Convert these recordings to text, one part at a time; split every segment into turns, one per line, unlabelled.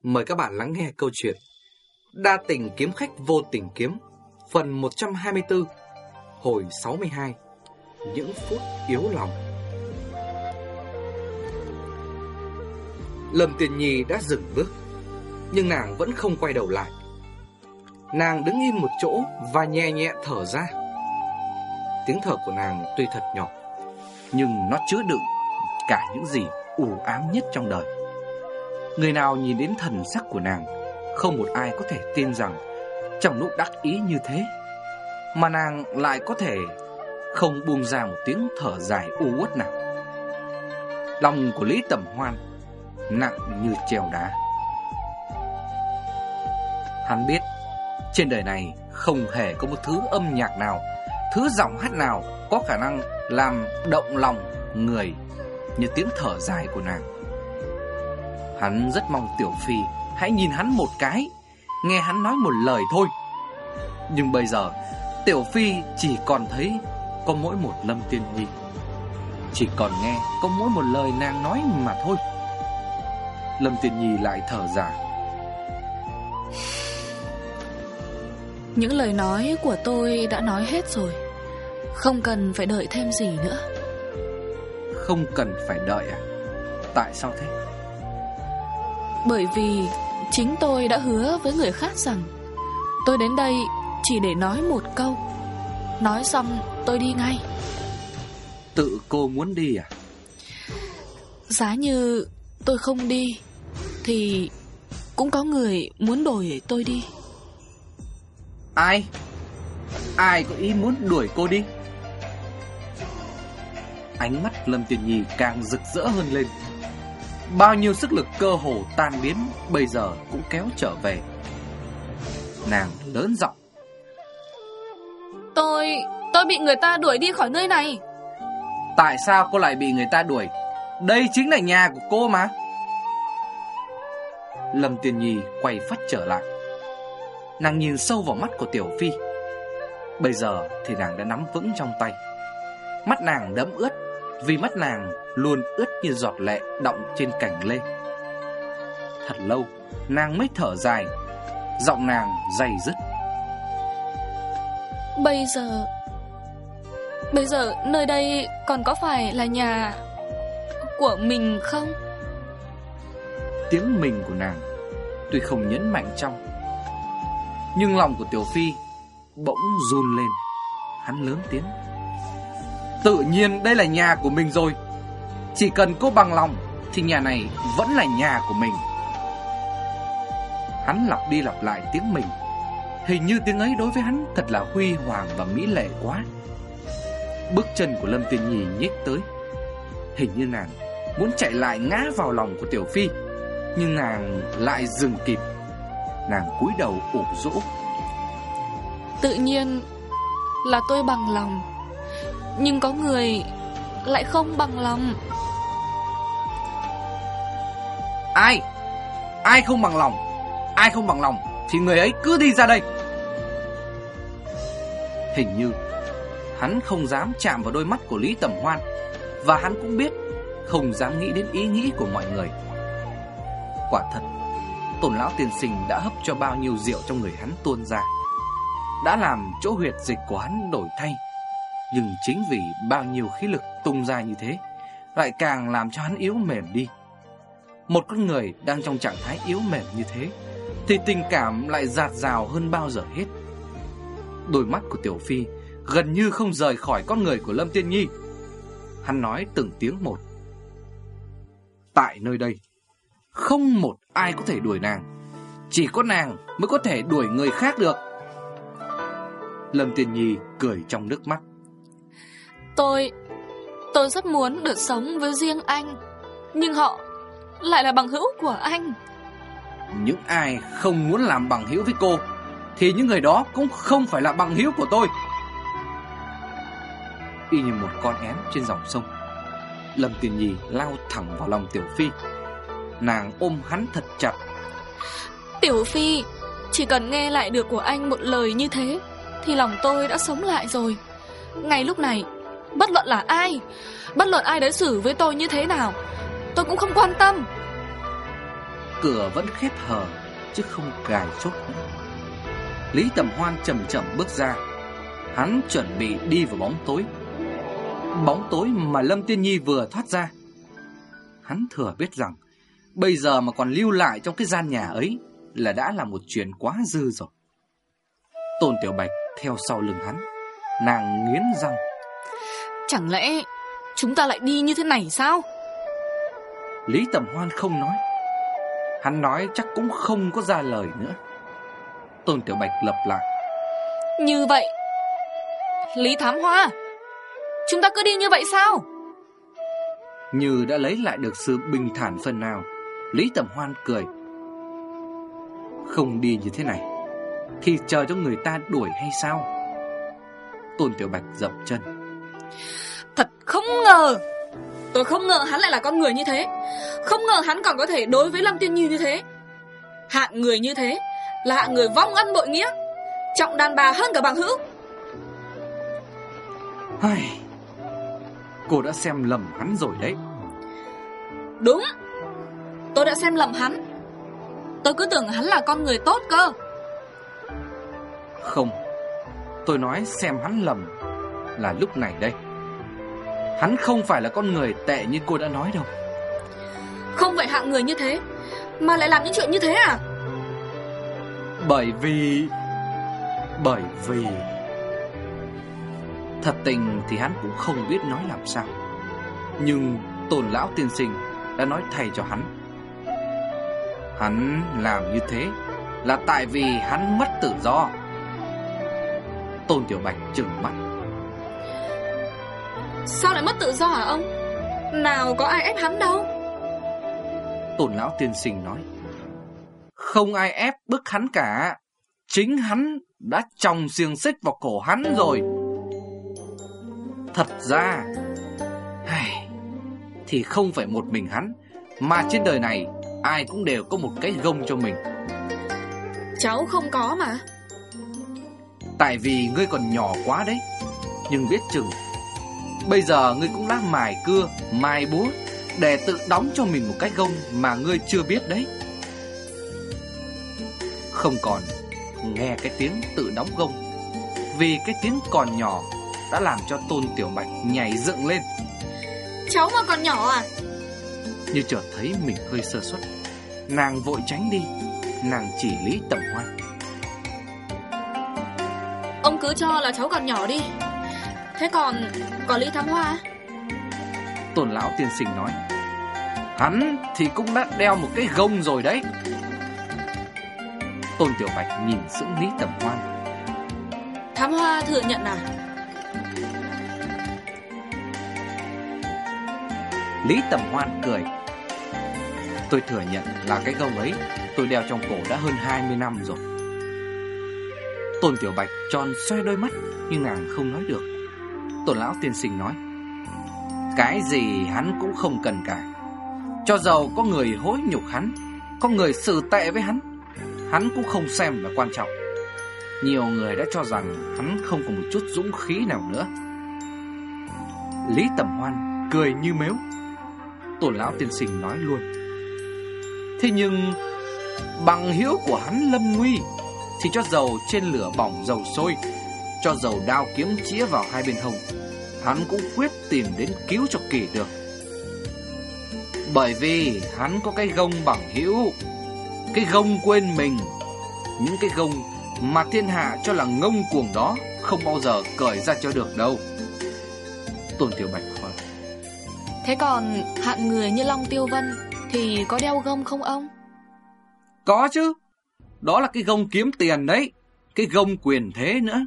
Mời các bạn lắng nghe câu chuyện Đa tình kiếm khách vô tình kiếm, phần 124, hồi 62, những phút yếu lòng. Lâm Tiền Nhi đã dừng bước, nhưng nàng vẫn không quay đầu lại. Nàng đứng im một chỗ và nhẹ nhẹ thở ra. Tiếng thở của nàng tuy thật nhỏ, nhưng nó chứa đựng cả những gì u ám nhất trong đời. Người nào nhìn đến thần sắc của nàng, không một ai có thể tin rằng trong lúc đắc ý như thế mà nàng lại có thể không buông ra một tiếng thở dài u uất nào. Lòng của Lý Tẩm Hoan nặng như treo đá. Hắn biết trên đời này không hề có một thứ âm nhạc nào, thứ giọng hát nào có khả năng làm động lòng người như tiếng thở dài của nàng. Hắn rất mong Tiểu Phi hãy nhìn hắn một cái, nghe hắn nói một lời thôi. Nhưng bây giờ Tiểu Phi chỉ còn thấy có mỗi một Lâm Tiên Nhi, chỉ còn nghe có mỗi một lời nàng nói mà thôi. Lâm Tiên Nhi lại thở dài.
Những lời nói của tôi đã nói hết rồi, không cần phải đợi thêm gì nữa.
Không cần phải đợi à? Tại sao thế?
Bởi vì chính tôi đã hứa với người khác rằng tôi đến đây chỉ để nói một câu, nói xong tôi đi ngay.
Tự cô muốn đi à?
Giá như tôi không đi thì cũng có người muốn đuổi tôi đi.
Ai? Ai có ý muốn đuổi cô đi? Ánh mắt Lâm Tiền Nhi càng rực rỡ hơn lên. Bao nhiêu sức lực cơ hồ tan biến bây giờ cũng kéo trở về. Nàng lớn giọng.
Tôi bị người ta đuổi đi khỏi nơi này.
Tại sao cô lại bị người ta đuổi? Đây chính là nhà của cô mà. Lâm Tiền Nhi quay phát trở lại. Nàng nhìn sâu vào mắt của Tiểu Phi. Bây giờ thì nàng đã nắm vững trong tay. Mắt nàng đẫm ướt, vì mắt nàng luôn ướt như giọt lệ đọng trên cành lê. Thật lâu nàng mới thở dài, giọng nàng day dứt.
Bây giờ nơi đây còn có phải là nhà của mình không?
Tiếng mình của nàng tuy không nhấn mạnh trong, nhưng lòng của Tiểu Phi bỗng run lên. Hắn lớn tiếng. Tự nhiên đây là nhà của mình rồi. Chỉ cần cô bằng lòng thì nhà này vẫn là nhà của mình. Hắn lặp đi lặp lại tiếng mình. Hình như tiếng ấy đối với hắn thật là huy hoàng và mỹ lệ quá. Bước chân của Lâm Tiên Nhi nhích tới. Hình như nàng muốn chạy lại ngã vào lòng của Tiểu Phi, nhưng nàng lại dừng kịp. Nàng cúi đầu ủ rũ.
Tự nhiên là tôi bằng lòng, nhưng có người lại không bằng lòng.
Ai? Ai không bằng lòng? Ai không bằng lòng thì người ấy cứ đi ra đây. Hình như hắn không dám chạm vào đôi mắt của Lý Tẩm Hoan, và hắn cũng biết không dám nghĩ đến ý nghĩ của mọi người. Quả thật, Tôn lão tiên sinh đã hấp cho bao nhiêu rượu trong người hắn tuôn ra, đã làm chỗ huyệt dịch của hắn đổi thay. Nhưng chính vì bao nhiêu khí lực tung ra như thế, lại càng làm cho hắn yếu mềm đi. Một con người đang trong trạng thái yếu mềm như thế thì tình cảm lại dạt dào hơn bao giờ hết. Đôi mắt của Tiểu Phi gần như không rời khỏi con người của Lâm Tiên Nhi. Hắn nói từng tiếng một. Tại nơi đây không một ai có thể đuổi nàng, chỉ có nàng mới có thể đuổi người khác được. Lâm Tiên Nhi cười trong nước mắt.
Tôi rất muốn được sống với riêng anh, nhưng họ lại là bằng hữu của anh.
Những ai không muốn làm bằng hữu với cô thì những người đó cũng không phải là bằng hữu của tôi. Y như một con én trên dòng sông, Lâm Tiên Nhi lao thẳng vào lòng Tiểu Phi. Nàng ôm hắn thật chặt.
Tiểu Phi, chỉ cần nghe lại được của anh một lời như thế thì lòng tôi đã sống lại rồi. Ngay lúc này, bất luận là ai, bất luận ai đối xử với tôi như thế nào, tôi cũng không quan tâm.
cửa vẫn khép hờ chứ không cài chốt nữa. Lý Tầm Hoan chậm chậm bước ra. Hắn chuẩn bị đi vào bóng tối. Bóng tối mà Lâm Tiên Nhi vừa thoát ra. Hắn thừa biết rằng bây giờ mà còn lưu lại trong cái gian nhà ấy là đã là một chuyện quá dư rồi. Tôn Tiểu Bạch theo sau lưng hắn. Nàng nghiến răng.
Chẳng lẽ chúng ta lại đi như thế này sao?
Lý Tầm Hoan không nói. Hắn nói chắc cũng không có ra lời nữa. Tôn Tiểu Bạch lặp lại.
Như vậy, Lý Thám Hoa, chúng ta cứ đi như vậy sao?
Như đã lấy lại được sự bình thản phần nào, Lý Tầm Hoan cười. Không đi như thế này thì chờ cho người ta đuổi hay sao? Tôn Tiểu Bạch dậm chân.
Thật không ngờ. Tôi không ngờ hắn lại là con người như thế. Không ngờ hắn còn có thể đối với Lâm Tiên Nhi như thế. Hạng người như thế là hạng người vong ân bội nghĩa, trọng đàn bà hơn cả bằng hữu.
Cô đã xem lầm hắn rồi đấy.
Đúng, tôi đã xem lầm hắn. Tôi cứ tưởng hắn là con người tốt cơ.
Không, tôi nói xem hắn lầm là lúc này đây. Hắn không phải là con người tệ như cô đã nói đâu.
Không phải hạng người như thế mà lại làm những chuyện như thế à?
Bởi vì thật tình thì hắn cũng không biết nói làm sao. Nhưng Tôn lão tiên sinh đã nói thay cho hắn. Hắn làm như thế là tại vì hắn mất tự do. Tôn Tiểu Bạch trừng mắt.
Sao lại mất tự do hả ông? Nào có ai ép hắn đâu.
Tôn lão tiên sinh nói. Không ai ép bức hắn cả. Chính hắn đã chồng xiềng xích vào cổ hắn rồi. Thật ra thì không phải một mình hắn, mà trên đời này ai cũng đều có một cái gông cho mình.
Cháu không có mà.
Tại vì ngươi còn nhỏ quá đấy. Nhưng biết chừng bây giờ ngươi cũng đã mài cưa, mài búa để tự đóng cho mình một cái gông mà ngươi chưa biết đấy. Không còn nghe cái tiếng tự đóng gông, vì cái tiếng còn nhỏ đã làm cho Tôn Tiểu Bạch nhảy dựng lên.
Cháu mà còn nhỏ à?
Như chợt thấy mình hơi sơ suất, nàng vội tránh đi. Nàng chỉ Lý Tầm Hoan.
Ông cứ cho là cháu còn nhỏ đi. Thế còn Lý Thám Hoa?
Tôn lão tiên sinh nói. Hắn thì cũng đã đeo một cái gông rồi đấy. Tôn Tiểu Bạch nhìn sững Lý Tầm Hoan.
Thám Hoa thừa nhận à?
Lý Tầm Hoan cười. Tôi thừa nhận là cái gông ấy tôi đeo trong cổ đã hơn 20 năm rồi. Tôn Tiểu Bạch tròn xoe đôi mắt nhưng nàng không nói được. Tôn lão tiên sinh nói. Cái gì hắn cũng không cần cả. Cho dầu có người hối nhục hắn, có người xử tệ với hắn cũng không xem là quan trọng. Nhiều người đã cho rằng hắn không có một chút dũng khí nào nữa. Lý Tầm Hoan cười như mếu. Tôn lão tiên sinh nói luôn. Thế nhưng bằng hữu của hắn lâm nguy thì cho dầu trên lửa bỏng dầu sôi, cho dầu đao kiếm chĩa vào hai bên hông, hắn cũng quyết tìm đến cứu cho kỳ được. Bởi vì hắn có cái gông bằng hữu, cái gông quên mình, những cái gông mà thiên hạ cho là ngông cuồng đó không bao giờ cởi ra cho được đâu. Tôn Tiểu Bạch hỏi.
Thế còn hạng người như Long Tiêu Vân thì có đeo gông không ông?
Có chứ. Đó là cái gông kiếm tiền đấy, cái gông quyền thế nữa.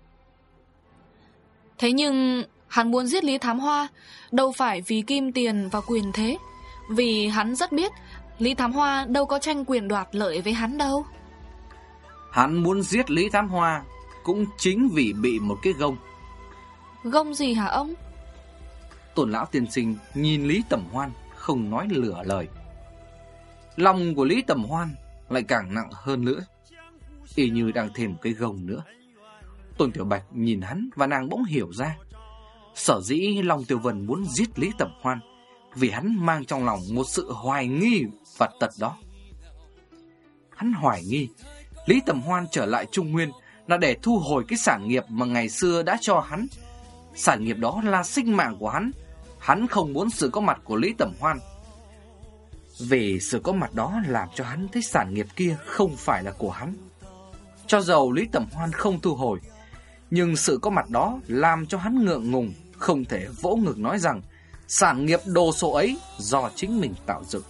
Thế nhưng hắn muốn giết Lý Thám Hoa đâu phải vì kim tiền và quyền thế, vì hắn rất biết Lý Thám Hoa đâu có tranh quyền đoạt lợi với hắn đâu.
Hắn muốn giết Lý Thám Hoa cũng chính vì bị một cái gông.
Gông gì hả ông?
Tôn lão tiên sinh nhìn Lý Tầm Hoan không nói lửa lời. Lòng của Lý Tầm Hoan lại càng nặng hơn nữa, y như đang thêm một cái gông nữa. Tôn Tiểu Bạch nhìn hắn và nàng bỗng hiểu ra. Sở dĩ Long Tiêu Vân muốn giết Lý Tầm Hoan vì hắn mang trong lòng một sự hoài nghi và tật đó. Hắn hoài nghi Lý Tầm Hoan trở lại Trung Nguyên là để thu hồi cái sản nghiệp mà ngày xưa đã cho hắn. Sản nghiệp đó là sinh mạng của hắn. Hắn không muốn sự có mặt của Lý Tầm Hoan. Vì sự có mặt đó làm cho hắn thấy sản nghiệp kia không phải là của hắn. Cho dầu Lý Tầm Hoan không thu hồi, nhưng sự có mặt đó làm cho hắn ngượng ngùng, không thể vỗ ngực nói rằng sản nghiệp đồ sộ ấy do chính mình tạo dựng.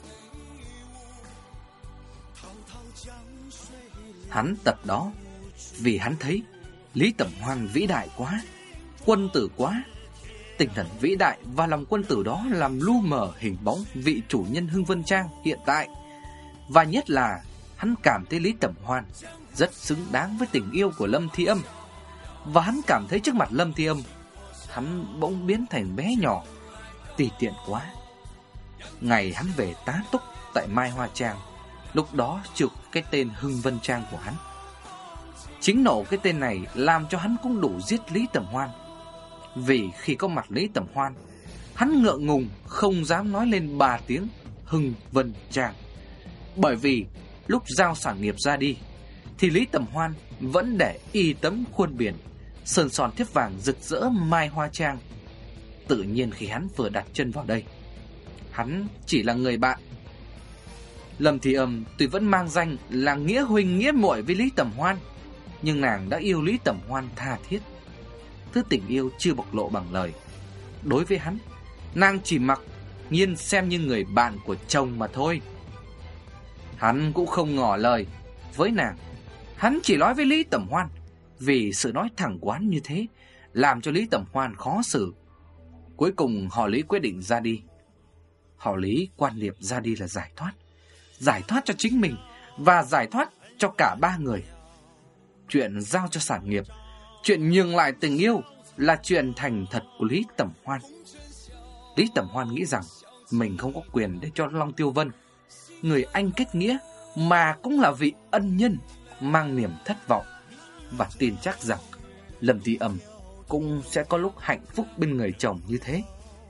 Hắn tập đó vì hắn thấy Lý Tầm Hoan vĩ đại quá, quân tử quá. Tinh thần vĩ đại và lòng quân tử đó làm lu mờ hình bóng vị chủ nhân Hưng Vân Trang hiện tại. Và nhất là hắn cảm thấy Lý Tầm Hoan rất xứng đáng với tình yêu của Lâm Thi Âm. Và hắn cảm thấy trước mặt Lâm Thi Âm, hắn bỗng biến thành bé nhỏ, tùy tiện quá. Ngày hắn về tá túc tại Mai Hoa Trang, lúc đó trực cái tên Hưng Vân Trang của hắn. Chính nổ cái tên này làm cho hắn cũng đủ giết Lý Tầm Hoan. Vì khi có mặt Lý Tầm Hoan, hắn ngượng ngùng không dám nói lên 3 tiếng Hưng Vân Trang. Bởi vì lúc giao sản nghiệp ra đi thì Lý Tầm Hoan vẫn để y tấm khuôn biển sơn son thiếp vàng rực rỡ Mai Hoa Trang. Tự nhiên khi hắn vừa đặt chân vào đây, hắn chỉ là người bạn. Lâm Thi Âm tuy vẫn mang danh là nghĩa huynh nghĩa muội với Lý Tầm Hoan, nhưng nàng đã yêu Lý Tầm Hoan tha thiết. Thứ tình yêu chưa bộc lộ bằng lời. Đối với hắn, nàng chỉ mặc nhiên xem như người bạn của chồng mà thôi. Hắn cũng không ngỏ lời với nàng. Hắn chỉ nói với Lý Tầm Hoan. Vì sự nói thẳng của hắn như thế làm cho Lý Tầm Hoan khó xử. Cuối cùng họ Lý quyết định ra đi. Họ Lý quan niệm ra đi là giải thoát. Giải thoát cho chính mình và giải thoát cho cả 3 người. Chuyện giao cho sản nghiệp, chuyện nhường lại tình yêu là chuyện thành thật của Lý Tầm Hoan. Lý Tầm Hoan nghĩ rằng mình không có quyền để cho Long Tiêu Vân, người anh kết nghĩa mà cũng là vị ân nhân, mang niềm thất vọng. Và tin chắc rằng Lâm Thi Âm cũng sẽ có lúc hạnh phúc bên người chồng như thế.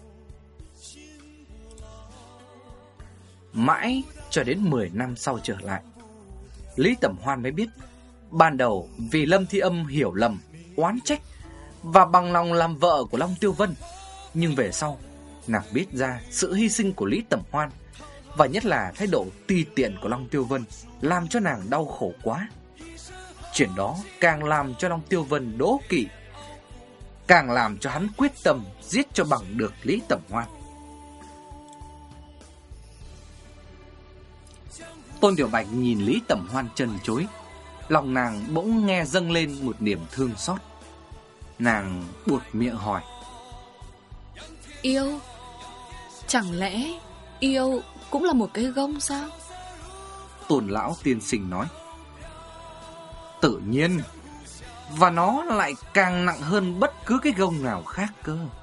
Mãi cho đến 10 năm sau trở lại, Lý Tầm Hoan mới biết ban đầu vì Lâm Thi Âm hiểu lầm, oán trách và bằng lòng làm vợ của Long Tiêu Vân. Nhưng về sau nàng biết ra sự hy sinh của Lý Tầm Hoan, và nhất là thái độ tùy tiện của Long Tiêu Vân làm cho nàng đau khổ quá. Chuyện đó càng làm cho Long Tiêu Vân đố kỵ, càng làm cho hắn quyết tâm giết cho bằng được Lý Tầm Hoan. Tôn Tiểu Bạch nhìn Lý Tầm Hoan trần trối, lòng nàng bỗng nghe dâng lên một niềm thương xót. Nàng buột miệng hỏi:
Yêu? Chẳng lẽ yêu cũng là một cái gông sao?
Tôn lão tiên sinh nói: Tự nhiên. Và nó lại càng nặng hơn bất cứ cái gông nào khác cơ.